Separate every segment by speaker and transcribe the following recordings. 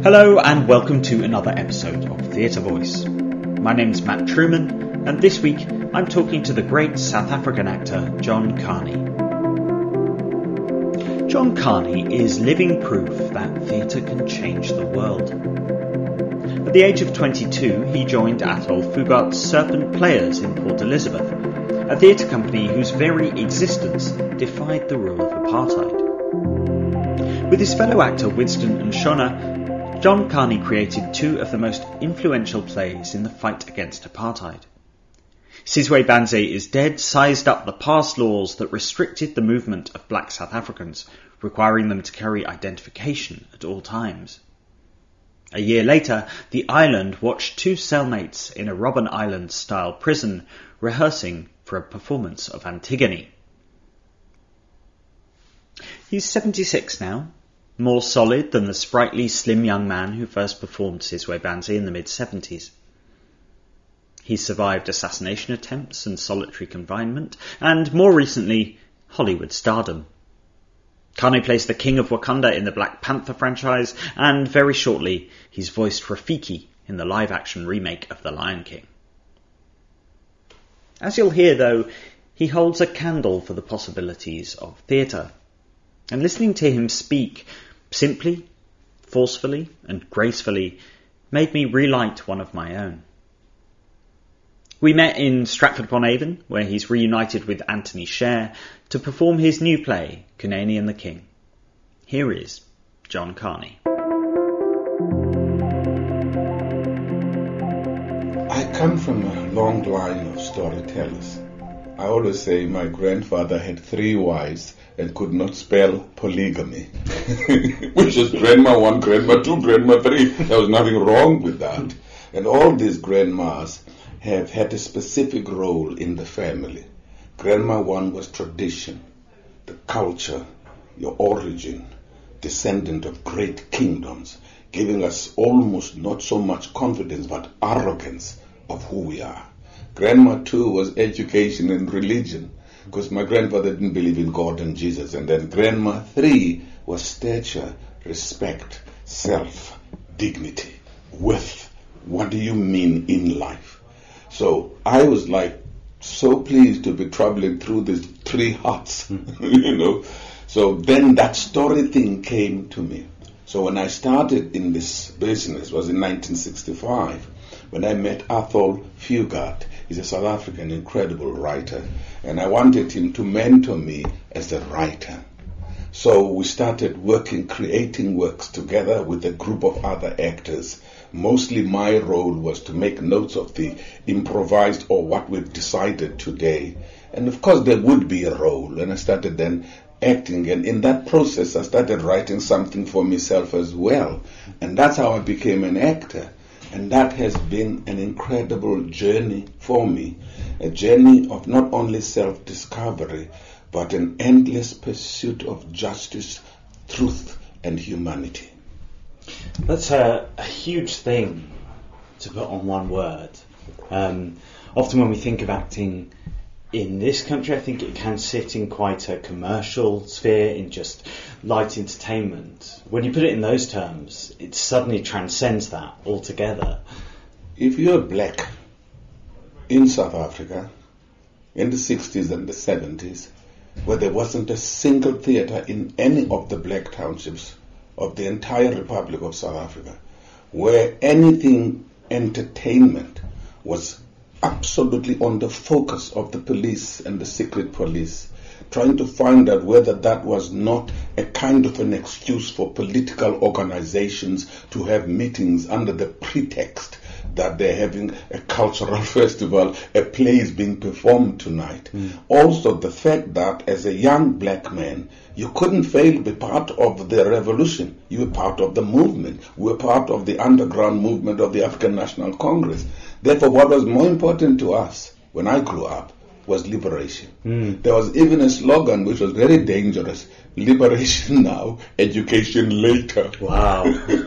Speaker 1: Hello and welcome to another episode of Theatre Voice. My name's Matt Truman, and this week I'm talking to the great South African actor John Carney. John Carney is living proof that theatre can change the world. At the age of 22, he joined Athol Fugard's Serpent Players in Port Elizabeth, a theatre company whose very existence defied the rule of apartheid. With his fellow actor Winston Nshona, John Carney created two of the most influential plays in the fight against apartheid. Sizwe Banze is Dead sized up the past laws that restricted the movement of black South Africans, requiring them to carry identification at all times. A year later, The Island watched two cellmates in a Robben Island-style prison rehearsing for a performance of Antigone. He's 76 now, more solid than the sprightly, slim young man who first performed Sizwe Banze in the mid-70s. He's survived assassination attempts and solitary confinement, and more recently, Hollywood stardom. Carney plays the King of Wakanda in the Black Panther franchise, and very shortly, he's voiced Rafiki in the live-action remake of The Lion King. As you'll hear, though, he holds a candle for the possibilities of theatre. And listening to him speak, simply, forcefully and gracefully, made me relight one of my own. We met in Stratford-upon-Avon, where he's reunited with Anthony Sher to perform his new play, Kunene and the King. Here is John Carney.
Speaker 2: I come from a long line of storytellers. I always say my grandfather had 3 wives and could not spell polygamy, which is grandma 1, grandma 2, grandma 3. There was nothing wrong with that. And all these grandmas have had a specific role in the family. Grandma 1 was tradition, the culture, your origin, descendant of great kingdoms, giving us almost not so much confidence but arrogance of who we are. Grandma 2 was education and religion, because my grandfather didn't believe in God and Jesus. And then Grandma 3 was stature, respect, self, dignity, worth. What do you mean in life? So I was like so pleased to be traveling through these 3 huts, So then that story thing came to me. So when I started in this business, was in 1965, when I met Athol Fugard. He's a South African incredible writer, and I wanted him to mentor me as a writer. So we started working, creating works together with a group of other actors. Mostly my role was to make notes of the improvised or what we've decided today. And of course there would be a role, and I started then acting, and in that process I started writing something for myself as well. And that's how I became an actor. And that has been an incredible journey for me, a journey of not only self-discovery, but an endless pursuit of justice, truth, and humanity.
Speaker 1: That's a huge thing to put on one word. Often when we think of acting in this country, I think it can sit in quite a commercial sphere, in just light entertainment. When you put it in those terms, it suddenly transcends that altogether.
Speaker 2: If you're black in South Africa in the 60s and the 70s, where there wasn't a single theatre in any of the black townships of the entire Republic of South Africa, where anything entertainment was absolutely on the focus of the police and the secret police, trying to find out whether that was not a kind of an excuse for political organizations to have meetings under the pretext that they're having a cultural festival, a play is being performed tonight. Also the fact that as a young black man, you couldn't fail to be part of the revolution. You were part of the movement. We were part of the underground movement of the African National Congress. Therefore, what was more important to us when I grew up was liberation. There was even a slogan which was very dangerous: liberation now, education later.
Speaker 1: Wow.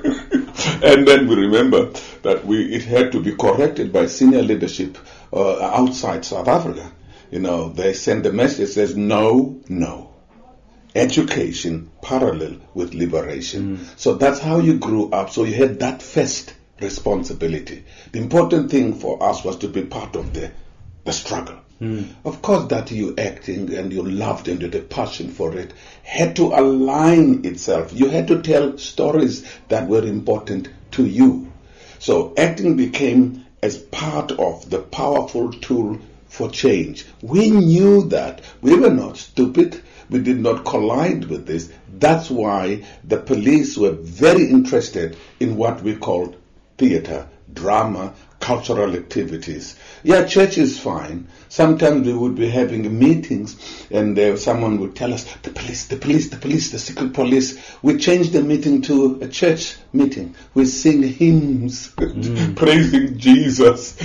Speaker 2: And then we remember that it had to be corrected by senior leadership outside South Africa. They sent the message that says no, no. education parallel with liberation. So that's how you grew up. So you had that first responsibility. The important thing for us was to be part of the struggle. Of course, that you acting and you loved and you had a passion for it had to align itself. You had to tell stories that were important to you. So acting became as part of the powerful tool for change. We knew that. We were not stupid. We did not collide with this. That's why the police were very interested in what we called theater, drama, cultural activities. Yeah, church is fine. Sometimes we would be having meetings and someone would tell us, the police, the secret police. We changed the meeting to a church meeting. We sing hymns, praising Jesus.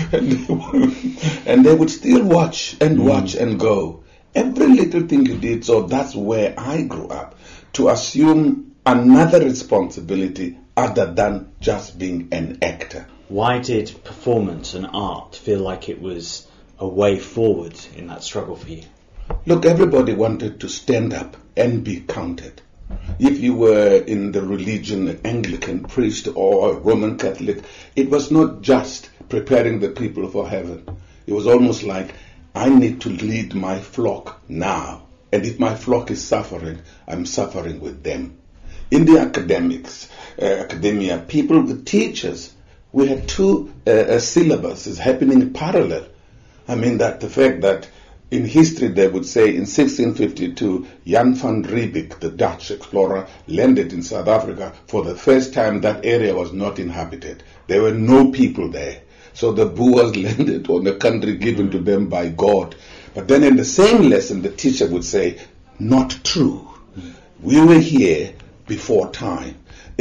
Speaker 2: And they would still watch and go. Every little thing you did. So that's where I grew up, to assume another responsibility other than just being an actor.
Speaker 1: Why did performance and art feel like it was a way forward in that struggle for you?
Speaker 2: Look, everybody wanted to stand up and be counted. If you were in the religion, Anglican priest or Roman Catholic, it was not just preparing the people for heaven. It was almost like, I need to lead my flock now. And if my flock is suffering, I'm suffering with them. In the academia, people, the teachers, we had two syllabuses happening parallel. I mean, that the fact that in history they would say in 1652, Jan van Riebeeck, the Dutch explorer, landed in South Africa. For the first time, that area was not inhabited. There were no people there. So the Boers landed on a country given to them by God. But then in the same lesson, the teacher would say, not true. We were here before time.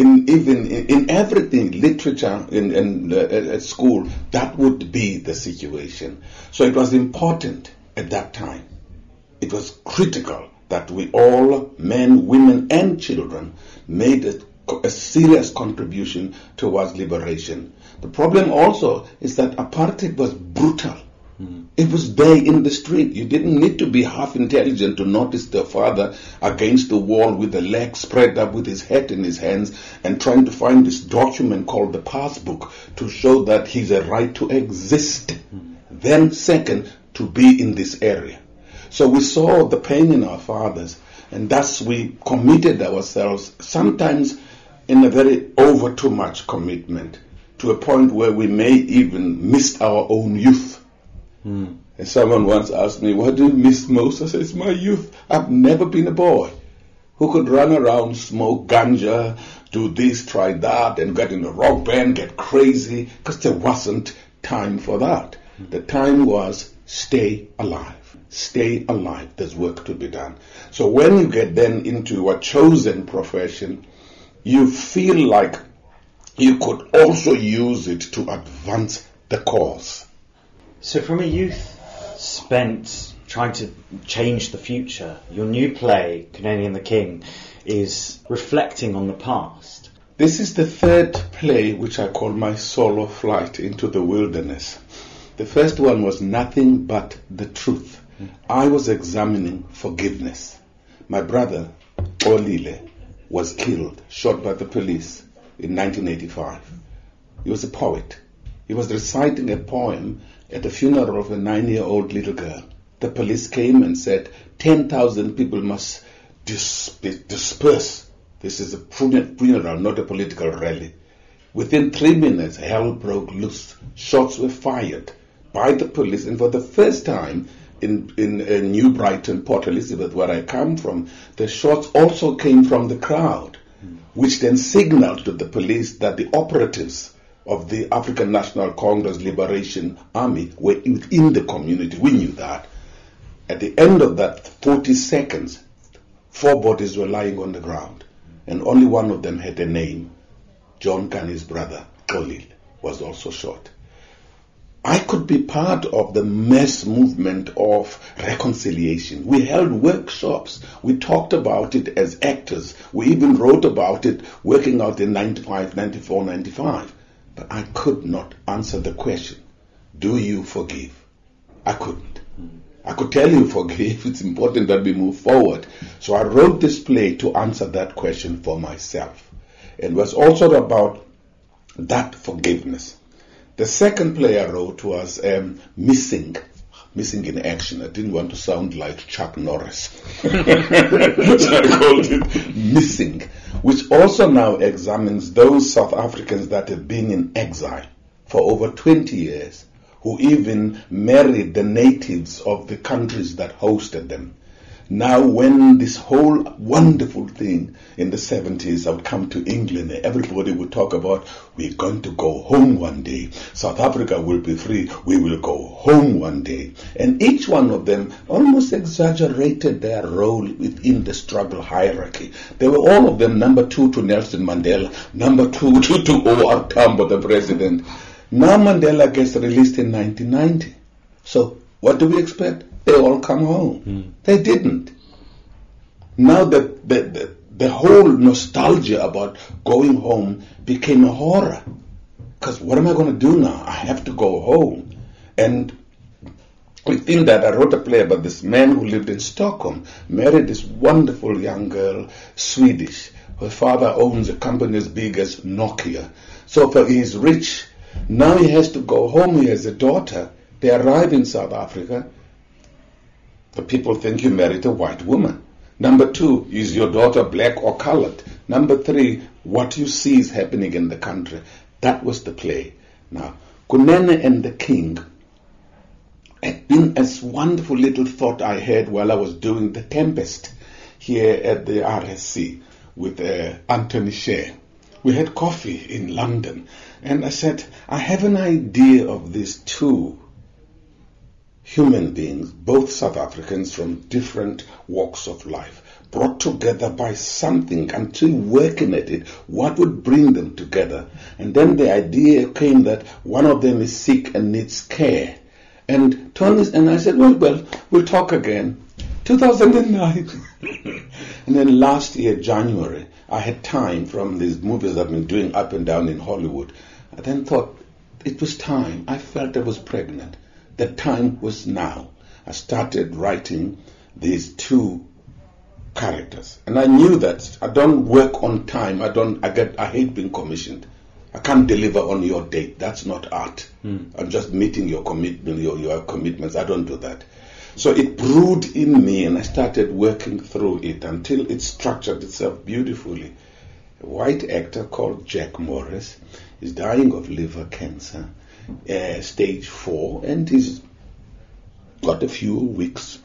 Speaker 2: In everything, literature, at school, that would be the situation. So it was important at that time. It was critical that we all, men, women, and children, made a serious contribution towards liberation. The problem also is that apartheid was brutal. It was there in the street. You didn't need to be half intelligent to notice the father against the wall with the legs spread up with his head in his hands and trying to find this document called the passbook to show that he's a right to exist. Then second, to be in this area. So we saw the pain in our fathers, and thus we committed ourselves, sometimes in a very over too much commitment, to a point where we may even miss our own youth. And someone once asked me, what do you miss most? I said, it's my youth. I've never been a boy who could run around, smoke ganja, do this, try that, and get in a rock band, get crazy, because there wasn't time for that. The time was stay alive. Stay alive. There's work to be done. So when you get then into a chosen profession, you feel like you could also use it to advance the cause.
Speaker 1: So from a youth spent trying to change the future, your new play, Canadian the King, is reflecting on the past.
Speaker 2: This is the third play which I call my solo flight into the wilderness. The first one was Nothing But the Truth. I was examining forgiveness. My brother, Olile, was killed, shot by the police in 1985. He was a poet. He was reciting a poem at the funeral of a 9-year-old little girl. The police came and said, 10,000 people must disperse. This is a funeral, not a political rally. Within 3 minutes, hell broke loose. Shots were fired by the police, and for the first time in New Brighton, Port Elizabeth, where I come from, the shots also came from the crowd, which then signaled to the police that the operatives of the African National Congress Liberation Army were within the community. We knew that. At the end of that 40 seconds, 4 bodies were lying on the ground, and only one of them had a name. John Gani's brother, Olil, was also shot. I could be part of the mass movement of reconciliation. We held workshops. We talked about it as actors. We even wrote about it working out in 95, 94, 95. But I could not answer the question, do you forgive? I couldn't. I could tell you forgive. It's important that we move forward. So I wrote this play to answer that question for myself. It was also about that forgiveness. The second play I wrote was Missing in Action. I didn't want to sound like Chuck Norris. So I called it Missing, which also now examines those South Africans that have been in exile for over 20 years, who even married the natives of the countries that hosted them. Now, when this whole wonderful thing in the 70s, I would come to England and everybody would talk about, we're going to go home one day. South Africa will be free. We will go home one day. And each one of them almost exaggerated their role within the struggle hierarchy. They were all of them number 2 to Nelson Mandela, number 2 to O.R. Tambo, the president. Now Mandela gets released in 1990. So what do we expect? They all come home. They didn't. Now the whole nostalgia about going home became a horror. Because what am I going to do now? I have to go home. And within that, I wrote a play about this man who lived in Stockholm, married this wonderful young girl, Swedish. Her father owns a company as big as Nokia. So he's rich. Now he has to go home. He has a daughter. They arrive in South Africa. The people think you married a white woman. Number 2, is your daughter black or colored? Number 3, what you see is happening in the country. That was the play. Now, Kunene and the King had been a wonderful little thought I had while I was doing The Tempest here at the RSC with Anthony Shea. We had coffee in London, and I said, I have an idea of these two human beings, both South Africans from different walks of life, brought together by something, until working at it, what would bring them together? And then the idea came that one of them is sick and needs care. And Tony and I said, well, we'll talk again. 2009. And then last year, January, I had time from these movies I've been doing up and down in Hollywood. I then thought it was time. I felt I was pregnant. The time was now. I started writing these two characters. And I knew that I don't work on time. I hate being commissioned. I can't deliver on your date. That's not art. I'm just meeting your commitment, your commitments. I don't do that. So it brewed in me, and I started working through it until it structured itself beautifully. A white actor called Jack Morris is dying of liver cancer, stage 4, and he's got a few weeks,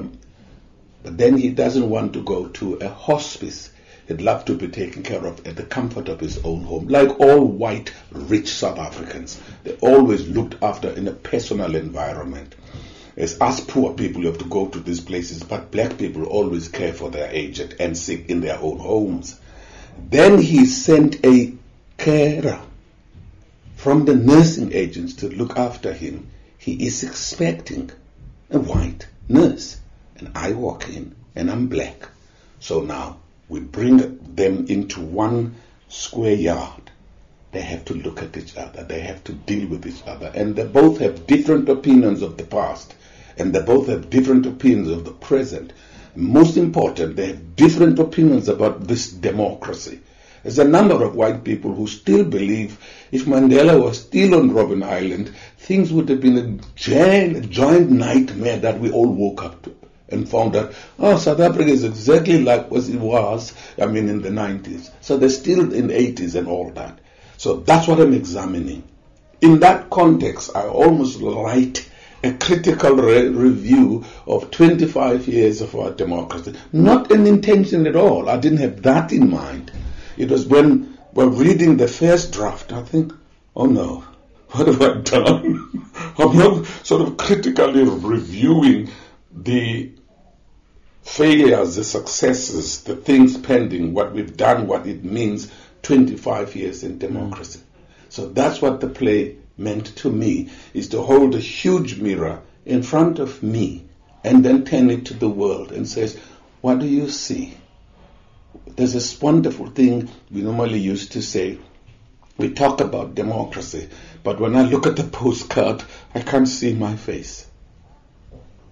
Speaker 2: but then he doesn't want to go to a hospice. He'd love to be taken care of at the comfort of his own home. Like all white, rich South Africans, they always looked after in a personal environment. As us poor people, you have to go to these places, but black people always care for their aged and sick in their own homes. Then he sent a carer from the nursing agents to look after him. He is expecting a white nurse, and I walk in, and I'm black. So now we bring them into one square yard. They have to look at each other. They have to deal with each other. And they both have different opinions of the past. And they both have different opinions of the present. Most important, they have different opinions about this democracy. There's a number of white people who still believe if Mandela was still on Robben Island, things would have been a giant nightmare that we all woke up to and found out, South Africa is exactly like as it was, in the 90s. So they're still in the 80s and all that. So that's what I'm examining. In that context, I almost write a critical review of 25 years of our democracy. Not an intention at all. I didn't have that in mind. It was when we're reading the first draft, I think, oh no, what have I done? I'm not sort of critically reviewing the failures, the successes, the things pending, what we've done, what it means, 25 years in democracy. So that's what the play meant to me, is to hold a huge mirror in front of me and then turn it to the world and says, what do you see? There's this wonderful thing we normally used to say, we talk about democracy, but when I look at the postcard, I can't see my face.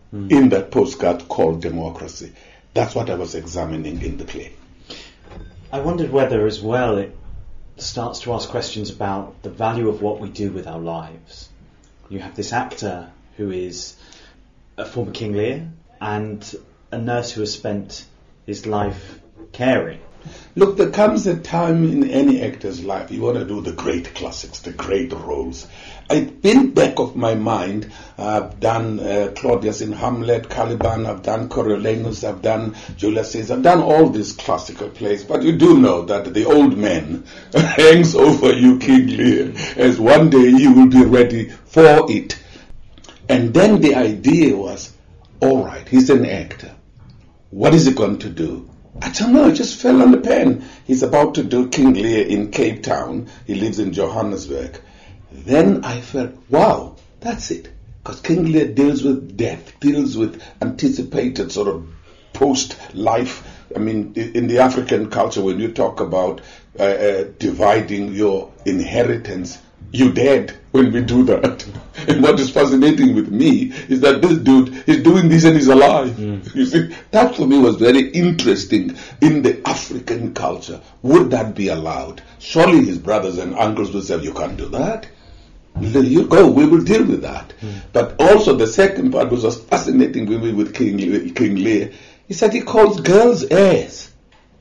Speaker 2: in that postcard called Democracy. That's what I was examining in the play.
Speaker 1: I wondered whether as well it starts to ask questions about the value of what we do with our lives. You have this actor who is a former King Lear and a nurse who has spent his life caring.
Speaker 2: Look, there comes a time in any actor's life you want to do the great classics, the great roles. I've been back of my mind. I've done Claudius in Hamlet, Caliban, I've done Coriolanus, I've done Julius Caesar, I've done all these classical plays. But you do know that the old man hangs over you, King Lear, as one day you will be ready for it. And then the idea was, all right, he's an actor. What is he going to do? I don't know, it just fell on the pen. He's about to do King Lear in Cape Town. He lives in Johannesburg. Then I felt, wow, that's it. Because King Lear deals with death, deals with anticipated sort of post-life. I mean, in the African culture, when you talk about dividing your inheritance, you're dead when we do that. And what is fascinating with me is that this dude is doing this and he's alive. You see, that for me was very interesting in the African culture. Would that be allowed? Surely his brothers and uncles would say, you can't do that. You go, we will deal with that. But also the second part was fascinating with King Lear. He said he calls girls heirs.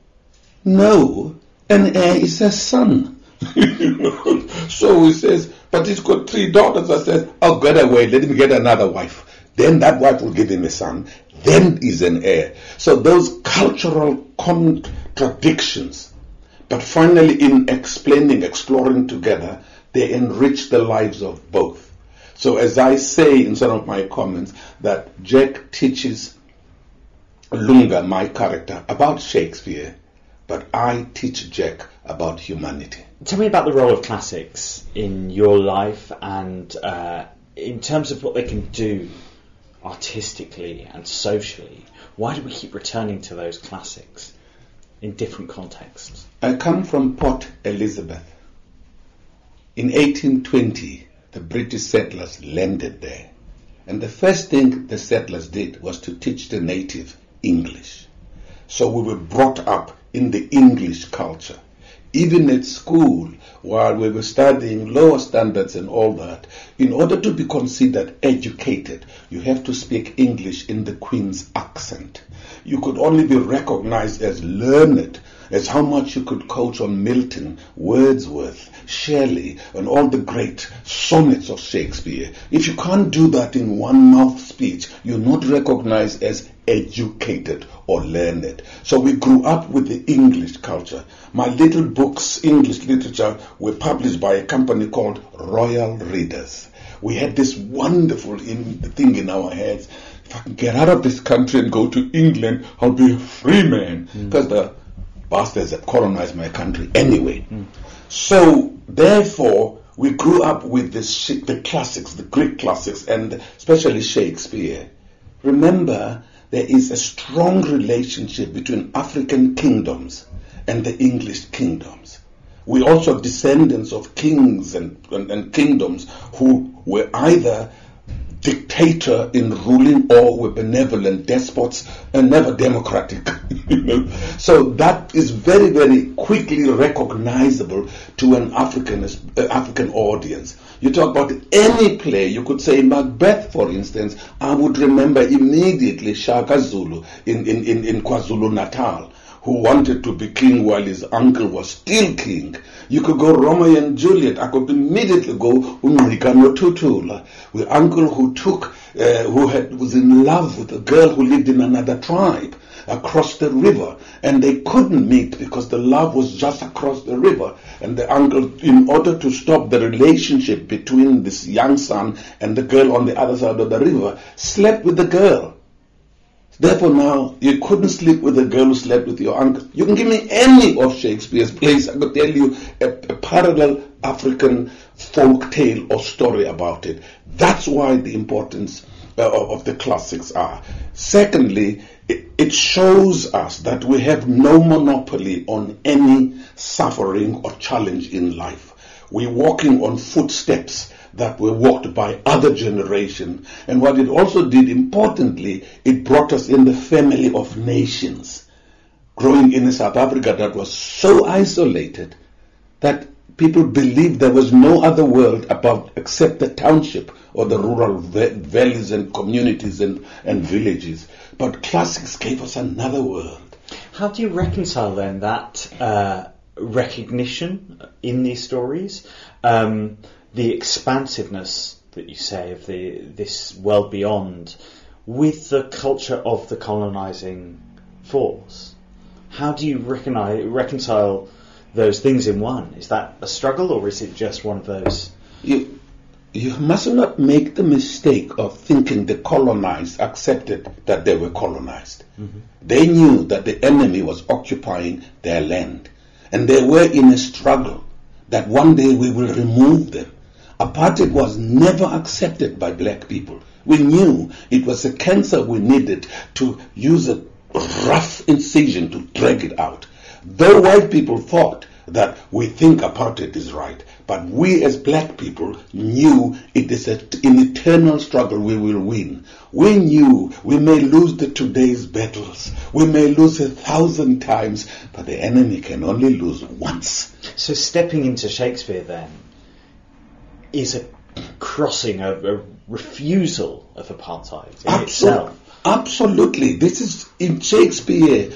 Speaker 2: No, an heir is a son. So he says, but he's got 3 daughters. I said, oh, get away, let him get another wife. Then that wife will give him a son. Then he's an heir. So those cultural contradictions, but finally in exploring together, they enrich the lives of both. So as I say in some of my comments, that Jack teaches Lunga, my character, about Shakespeare, but I teach Jack about humanity.
Speaker 1: Tell me about the role of classics in your life and in terms of what they can do artistically and socially. Why do we keep returning to those classics in different contexts?
Speaker 2: I come from Port Elizabeth. In 1820, the British settlers landed there. And the first thing the settlers did was to teach the native English. So we were brought up in the English culture. Even at school, while we were studying lower standards and all that, in order to be considered educated, you have to speak English in the Queen's accent. You could only be recognized as learned as how much you could coach on Milton, Wordsworth, Shelley, and all the great sonnets of Shakespeare. If you can't do that in one-mouth speech, you're not recognized as educated or learned. So we grew up with the English culture. My little books, English literature, were published by a company called Royal Readers. We had this wonderful thing in our heads. If I can get out of this country and go to England, I'll be a free man. Because the bastards had colonized my country anyway. So, therefore, we grew up with the classics, the Greek classics, and especially Shakespeare. Remember, there is a strong relationship between African kingdoms and the English kingdoms. We also descendants of kings and kingdoms who were either dictator in ruling or were benevolent despots and never democratic. So that is very, very quickly recognizable to an African audience. You talk about any play, you could say Macbeth, for instance. I would remember immediately Shaka Zulu in KwaZulu-Natal, who wanted to be king while his uncle was still king. You could go Romeo and Juliet. I could immediately go Umrika Notutula, the uncle who was in love with a girl who lived in another tribe across the river, and they couldn't meet because the love was just across the river. And the uncle, in order to stop the relationship between this young son and the girl on the other side of the river, slept with the girl. Therefore now, you couldn't sleep with a girl who slept with your uncle. You can give me any of Shakespeare's plays. I could tell you a parallel African folk tale or story about it. That's why the importance of the classics are. Secondly, it shows us that we have no monopoly on any suffering or challenge in life. We're walking on footsteps that were walked by other generations. And what it also did, importantly, it brought us in the family of nations. Growing in South Africa that was so isolated that people believed there was no other world above except the township or the rural valleys and communities and villages. But classics gave us another world.
Speaker 1: How do you reconcile then that recognition in these stories, the expansiveness that you say of this world beyond, with the culture of the colonizing force? How do you reconcile those things in one? Is that a struggle, or is it just one of those?
Speaker 2: You must not make the mistake of thinking the colonized accepted that they were colonized. Mm-hmm. They knew that the enemy was occupying their land, and they were in a struggle that one day we will remove them. Apartheid was never accepted by black people. We knew it was a cancer we needed to use a rough incision to drag it out. Though white people thought that we think apartheid is right, but we as black people knew it is an eternal struggle we will win. We knew we may lose today's battles, we may lose 1,000 times, but the enemy can only lose once.
Speaker 1: So stepping into Shakespeare then is a crossing, a refusal of apartheid in itself.
Speaker 2: Absolutely. This is in Shakespeare,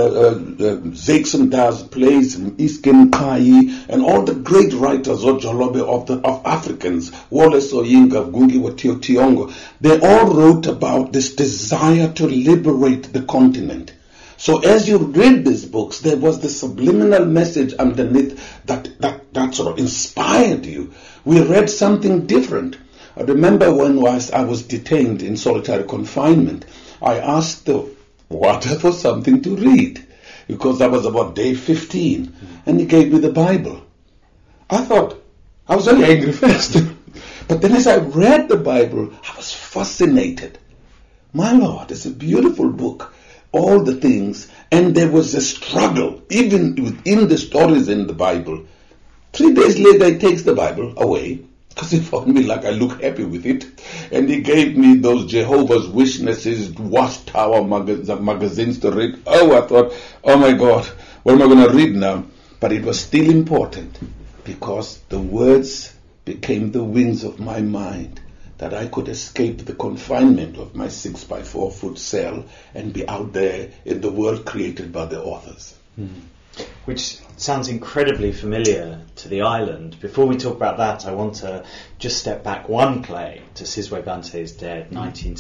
Speaker 2: Zakes plays, Isken Kai, and all the great writers of Jolobe of Africans, Wallace Soyinka, Gungi wa Thiong'o, they all wrote about this desire to liberate the continent. So as you read these books, there was the subliminal message underneath that sort of inspired you. We read something different. I remember when I was detained in solitary confinement, I asked the warder for something to read because that was about day 15, and he gave me the Bible. I thought, I was very angry first, but then as I read the Bible, I was fascinated. My Lord, it's a beautiful book, all the things, and there was a struggle, even within the stories in the Bible. 3 days later, he takes the Bible away, because he found me like I look happy with it. And he gave me those Jehovah's Witnesses, Watchtower magazines to read. Oh, I thought, oh my God, what am I going to read now? But it was still important because the words became the wings of my mind, that I could escape the confinement of my 6x4 foot cell and be out there in the world created by the authors.
Speaker 1: Mm-hmm. Which sounds incredibly familiar to the island. Before we talk about that, I want to just step back one play to Sizwe Banthe is Dead,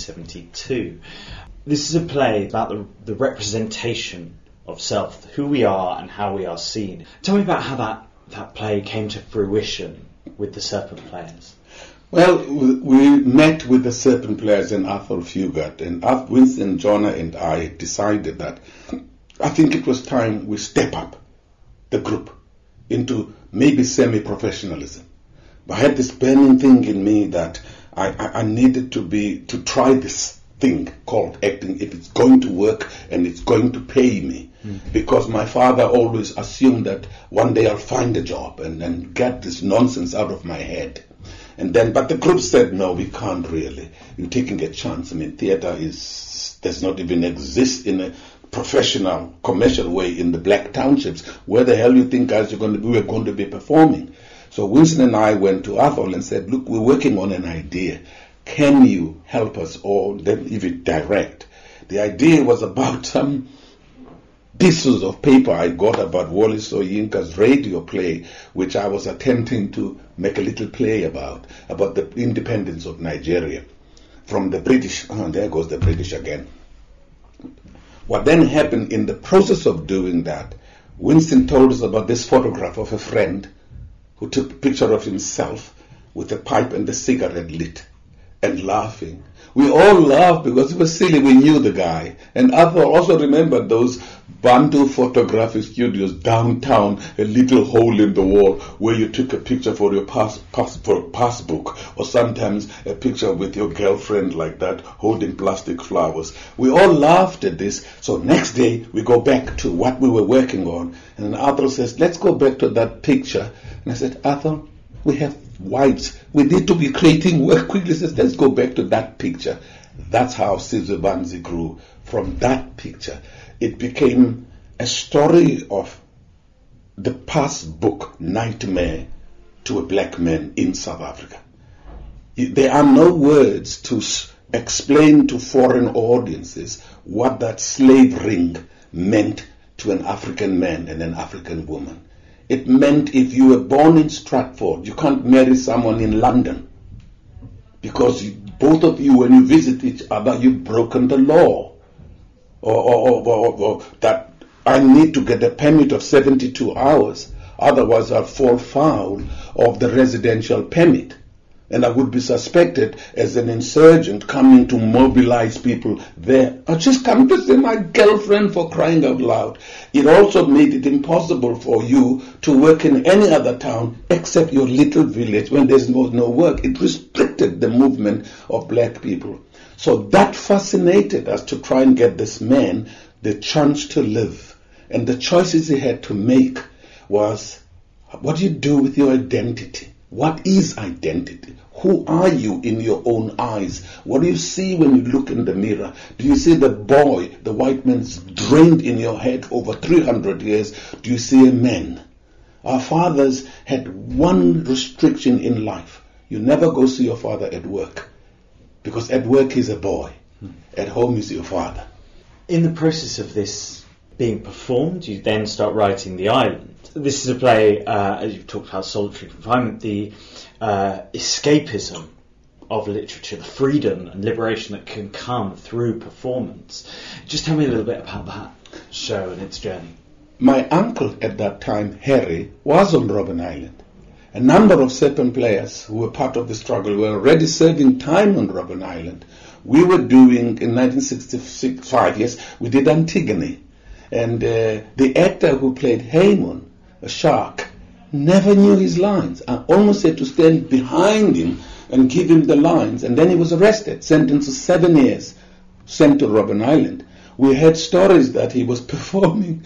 Speaker 1: 1972. This is a play about the representation of self, who we are and how we are seen. Tell me about how that play came to fruition with the Serpent Players.
Speaker 2: Well, we met with the Serpent Players and Athol Fugard, and Winston, Jonah and I decided that I think it was time we step up the group into maybe semi-professionalism. But I had this burning thing in me that I needed to try this thing called acting if it's going to work and it's going to pay me. Mm-hmm. Because my father always assumed that one day I'll find a job and get this nonsense out of my head. But the group said, no, we can't really. You're taking a chance. I mean, theater does not even exist in a professional, commercial way in the black townships. Where the hell you think guys we were going to be performing? So Winston and I went to Athol and said, look, we're working on an idea. Can you help us, or then even direct? The idea was about some pieces of paper I got about Wallace Soyinka's radio play, which I was attempting to make a little play about the independence of Nigeria from the British. Oh, there goes the British again. What then happened in the process of doing that, Winston told us about this photograph of a friend who took a picture of himself with a pipe and a cigarette lit and laughing. We all laughed because it was silly. We knew the guy. And I also remembered those Bantu photographic studios downtown, a little hole in the wall where you took a picture for your passbook, or sometimes a picture with your girlfriend like that, holding plastic flowers. We all laughed at this. So next day we go back to what we were working on, and Athol says, let's go back to that picture. And I said, Athol, we have whites, we need to be creating work quickly. Says, let's go back to that picture. That's how Sizwe Banzi grew. From that picture, it became a story of the past book, Nightmare to a Black Man in South Africa. There are no words to explain to foreign audiences what that slave ring meant to an African man and an African woman. It meant if you were born in Stratford, you can't marry someone in London, because both of you, when you visit each other, you've broken the law. Or that I need to get a permit of 72 hours, otherwise I'll fall foul of the residential permit. And I would be suspected as an insurgent coming to mobilize people there. I just come to see my girlfriend, for crying out loud. It also made it impossible for you to work in any other town except your little village when there's no work. It restricted the movement of black people. So that fascinated us to try and get this man the chance to live. And the choices he had to make was, what do you do with your identity? What is identity? Who are you in your own eyes? What do you see when you look in the mirror? Do you see the boy the white man's drained in your head over 300 years? Do you see a man? Our fathers had one restriction in life. You never go see your father at work, because at work he's a boy. At home he's your father.
Speaker 1: In the process of this being performed, you then start writing The Island. This is a play, as you've talked about solitary confinement, the escapism of literature, the freedom and liberation that can come through performance. Just tell me a little bit about that show and its journey.
Speaker 2: My uncle at that time, Harry, was on Robben Island. A number of Serpent players who were part of the struggle were already serving time on Robben Island. We were doing, in 1965, yes, we did Antigone. And the actor who played Haemon, a shark, never knew his lines. I almost had to stand behind him and give him the lines. And then he was arrested, sentenced to 7 years, sent to Robben Island. We had stories that he was performing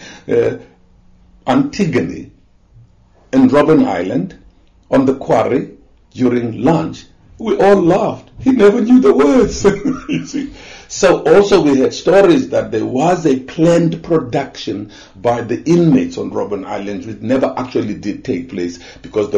Speaker 2: Antigone in Robben Island on the quarry during lunch. We all laughed. He never knew the words. You see. So also we had stories that there was a planned production by the inmates on Robben Island, which never actually did take place because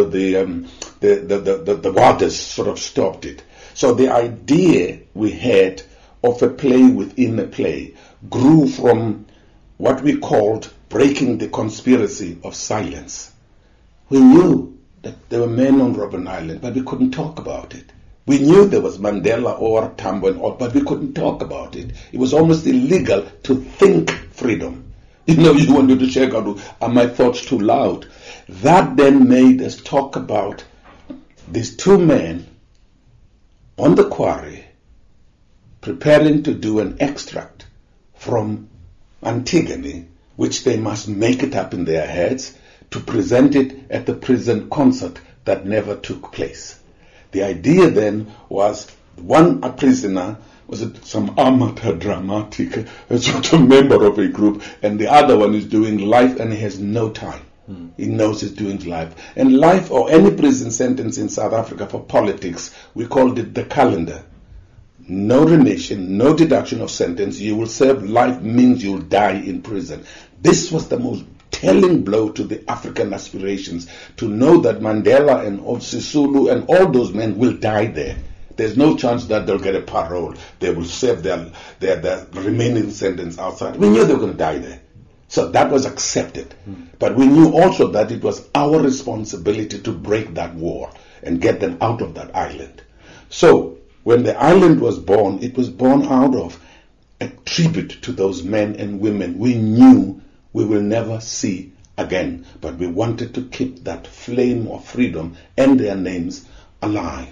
Speaker 2: the warders sort of stopped it. So the idea we had of a play within a play grew from what we called breaking the conspiracy of silence. We knew that there were men on Robben Island, but we couldn't talk about it. We knew there was Mandela or Tambo and all, but we couldn't talk about it. It was almost illegal to think freedom. You wanted to check out, are my thoughts too loud? That then made us talk about these two men on the quarry preparing to do an extract from Antigone, which they must make it up in their heads to present it at the prison concert that never took place. The idea then was a prisoner was some amateur dramatic, a sort of member of a group, and the other one is doing life and he has no time. He knows he's doing life. And life or any prison sentence in South Africa for politics, we called it the calendar. No remission, no deduction of sentence. You will serve life means you'll die in prison. This was the most telling blow to the African aspirations, to know that Mandela and Sisulu and all those men will die there. There's no chance that they'll get a parole. They will serve their remaining sentence outside. We knew they were going to die there. So that was accepted. But we knew also that it was our responsibility to break that wall and get them out of that island. So when the island was born, it was born out of a tribute to those men and women we knew we will never see again. But we wanted to keep that flame of freedom and their names alive.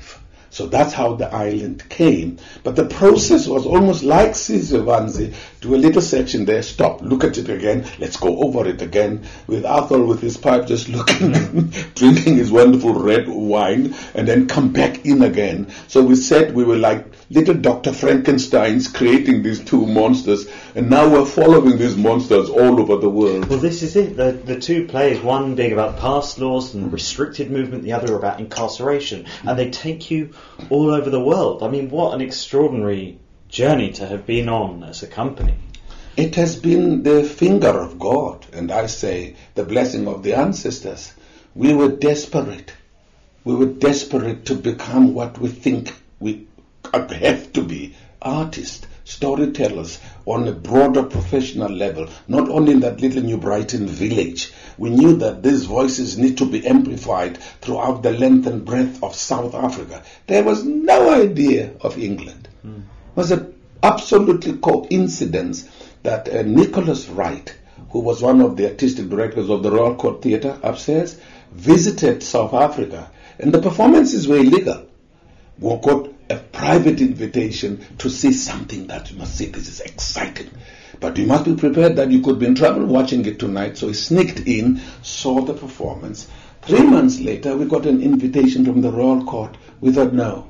Speaker 2: So that's how the island came. But the process was almost like Sizwe, do a little section there, stop, look at it again, let's go over it again, with Athol with his pipe just looking, drinking his wonderful red wine, and then come back in again. So we said we were like little Dr. Frankensteins creating these two monsters, and now we're following these monsters all over the world.
Speaker 1: Well, this is it. The two plays, one being about past laws and restricted movement, the other about incarceration, and they take you all over the world. I mean, what an extraordinary journey to have been on as a company.
Speaker 2: It has been the finger of God, and I say the blessing of the ancestors. We were desperate. We were desperate to become what we think we have to be, artists, storytellers on a broader professional level, not only in that little New Brighton village. We knew that these voices need to be amplified throughout the length and breadth of South Africa. There was no idea of England. It was an absolutely coincidence that Nicholas Wright, who was one of the artistic directors of the Royal Court Theatre upstairs, visited South Africa, and the performances were illegal. We got a private invitation to see something that you must see. This is exciting. But you must be prepared that you could be in trouble watching it tonight. So he sneaked in, saw the performance. 3 months later, we got an invitation from the Royal Court. We thought, no.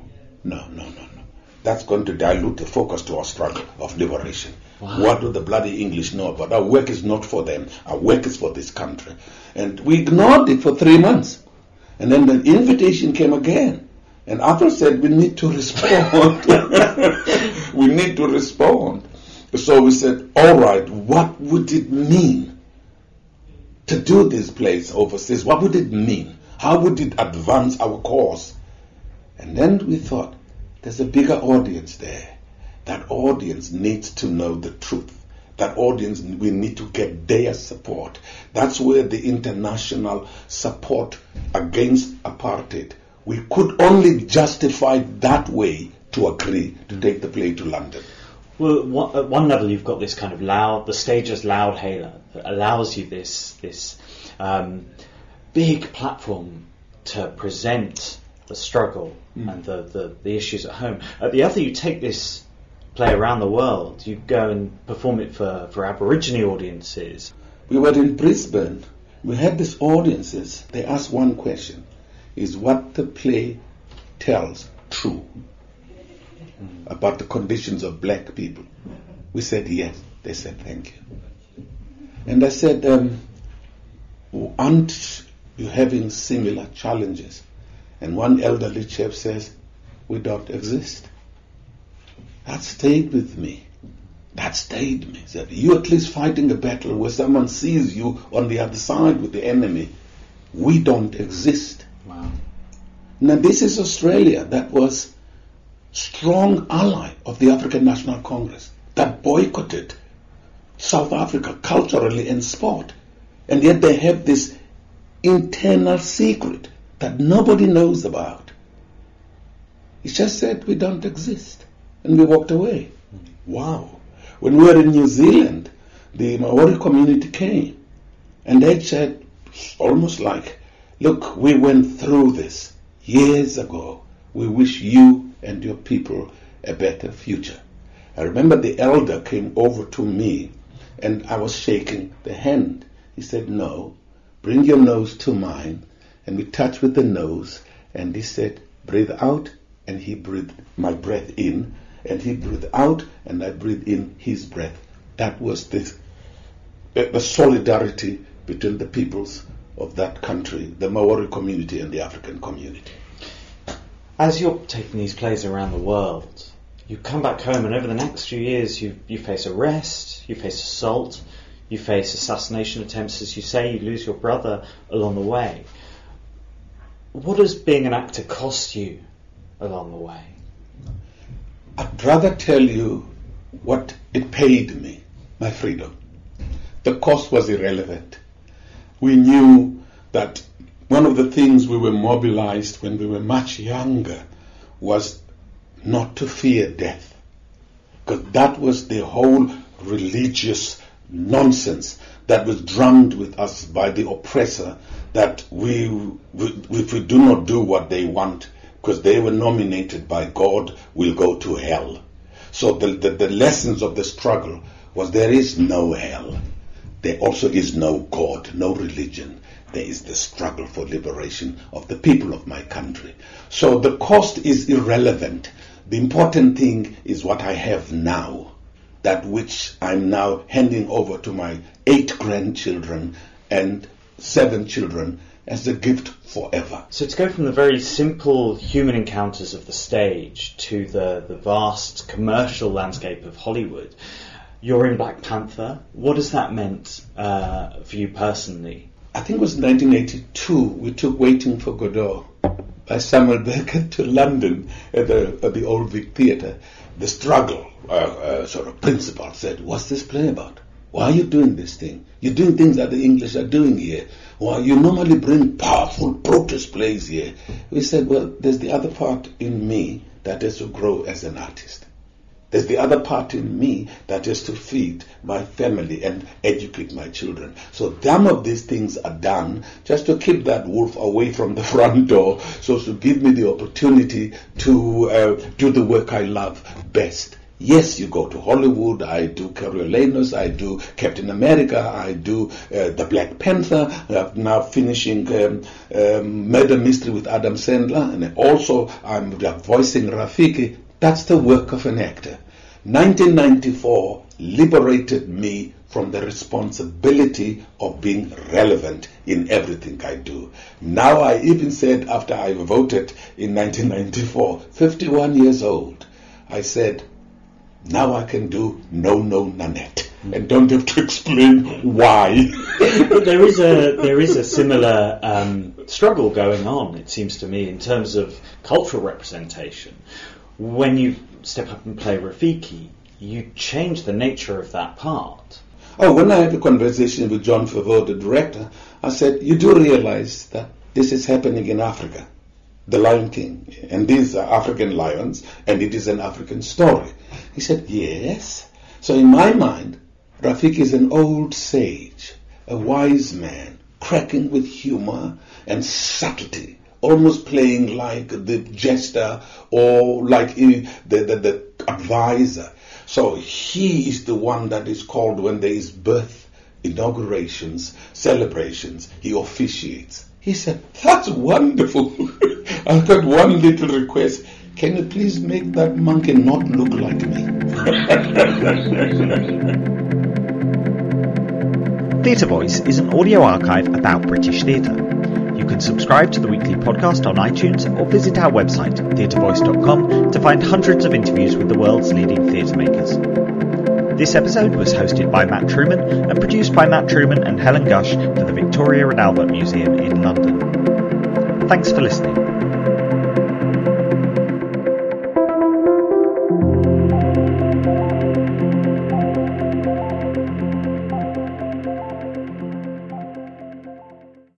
Speaker 2: That's going to dilute the focus to our struggle of liberation. Wow. What do the bloody English know about? Our work is not for them. Our work is for this country. And we ignored it for 3 months. And then the invitation came again. And Arthur said, we need to respond. We need to respond. So we said, all right, what would it mean to do this place overseas? What would it mean? How would it advance our cause? And then we thought, there's a bigger audience there. That audience needs to know the truth. That audience, we need to get their support. That's where the international support against apartheid, we could only justify that way to agree to take the play to London.
Speaker 1: Well, at one level, you've got this kind of the stage as loudhailer that allows you this big platform to present the struggle and the issues at home. At the other, you take this play around the world. You go and perform it for Aborigine audiences.
Speaker 2: We were in Brisbane. We had these audiences. They asked one question. Is what the play tells true about the conditions of black people? We said yes. They said thank you. And I said, aren't you having similar challenges? And one elderly chap says, we don't exist. That stayed with me. That stayed me. Said, you at least fighting a battle where someone sees you on the other side with the enemy. We don't exist.
Speaker 1: Wow.
Speaker 2: Now this is Australia that was strong ally of the African National Congress that boycotted South Africa culturally and sport. And yet they have this internal secret that nobody knows about. He just said, we don't exist. And we walked away. Wow. When we were in New Zealand, the Maori community came. And they said, almost like, look, we went through this years ago. We wish you and your people a better future. I remember the elder came over to me and I was shaking the hand. He said, no, bring your nose to mine. And we touched with the nose and he said, breathe out. And he breathed my breath in and he breathed out and I breathed in his breath. That was the solidarity between the peoples of that country, the Maori community and the African community.
Speaker 1: As you're taking these plays around the world, you come back home and over the next few years you face arrest, you face assault, you face assassination attempts, as you say, you lose your brother along the way. What does being an actor cost you along the way?
Speaker 2: I'd rather tell you what it paid me, my freedom. The cost was irrelevant. We knew that one of the things we were mobilized when we were much younger was not to fear death. Because that was the whole religious nonsense that was drummed with us by the oppressor, that if we do not do what they want, because they were nominated by God, will go to hell. So the lessons of the struggle was there is no hell. There also is no God, no religion. There is the struggle for liberation of the people of my country. So the cost is irrelevant. The important thing is what I have now, that which I'm now handing over to my 8 grandchildren and 7 children as a gift forever.
Speaker 1: So to go from the very simple human encounters of the stage to the vast commercial landscape of Hollywood, you're in Black Panther. What has that meant for you personally?
Speaker 2: I think it was 1982, we took Waiting for Godot by Samuel Beckett to London at the Old Vic Theatre. The struggle sort of principal said, what's this play about? Why are you doing this thing? You're doing things that the English are doing here. Why you normally bring powerful protest plays here. We said, well, there's the other part in me that has to grow as an artist. There's the other part in me that is to feed my family and educate my children. So some of these things are done just to keep that wolf away from the front door, so to give me the opportunity to do the work I love best. Yes, you go to Hollywood, I do Coriolanus, I do Captain America, I do the Black Panther, I'm now finishing Murder Mystery with Adam Sandler, and also I'm voicing Rafiki. That's the work of an actor. 1994 liberated me from the responsibility of being relevant in everything I do. Now I even said, after I voted in 1994, 51 years old, I said, now I can do No Nanette and don't have to explain why.
Speaker 1: But there is a similar struggle going on, it seems to me, in terms of cultural representation. When you step up and play Rafiki, you change the nature of that part.
Speaker 2: Oh, when I had a conversation with John Favreau, the director, I said, you do realize that this is happening in Africa, The Lion King, and these are African lions, and it is an African story. He said, yes. So in my mind, Rafiki is an old sage, a wise man, cracking with humor and subtlety, almost playing like the jester or like the advisor. So he is the one that is called when there is birth, inaugurations, celebrations, he officiates. He said, that's wonderful. I've got one little request. Can you please make that monkey not look like me?
Speaker 1: Theatre Voice is an audio archive about British theatre. You can subscribe to the weekly podcast on iTunes or visit our website, theatrevoice.com, to find hundreds of interviews with the world's leading theatre makers. This episode was hosted by Matt Truman and produced by Matt Truman and Helen Gush for the Victoria and Albert Museum in London. Thanks for listening.